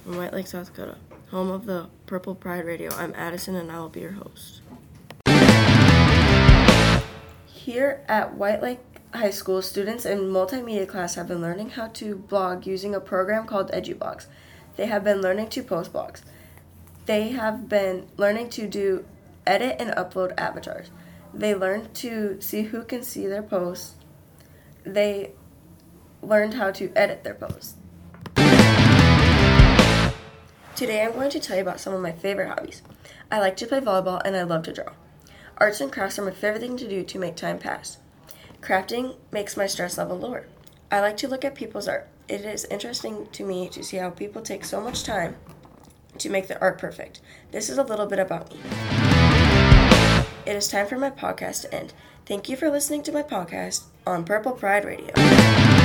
from White Lake, South Dakota, home of the Purple Pride Radio. I'm Addison, and I will be your host. Here at White Lake High School, students in multimedia class have been learning how to blog using a program called EduBlogs. They have been learning to post blogs. They have been learning to edit and upload avatars. They learned to see who can see their posts. They learned how to edit their posts. Today I'm going to tell you about some of my favorite hobbies. I like to play volleyball and I love to draw. Arts and crafts are my favorite thing to do to make time pass. Crafting makes my stress level lower. I like to look at people's art. It is interesting to me to see how people take so much time to make their art perfect. This is a little bit about me. It is time for my podcast to end. Thank you for listening to my podcast on Purple Pride Radio.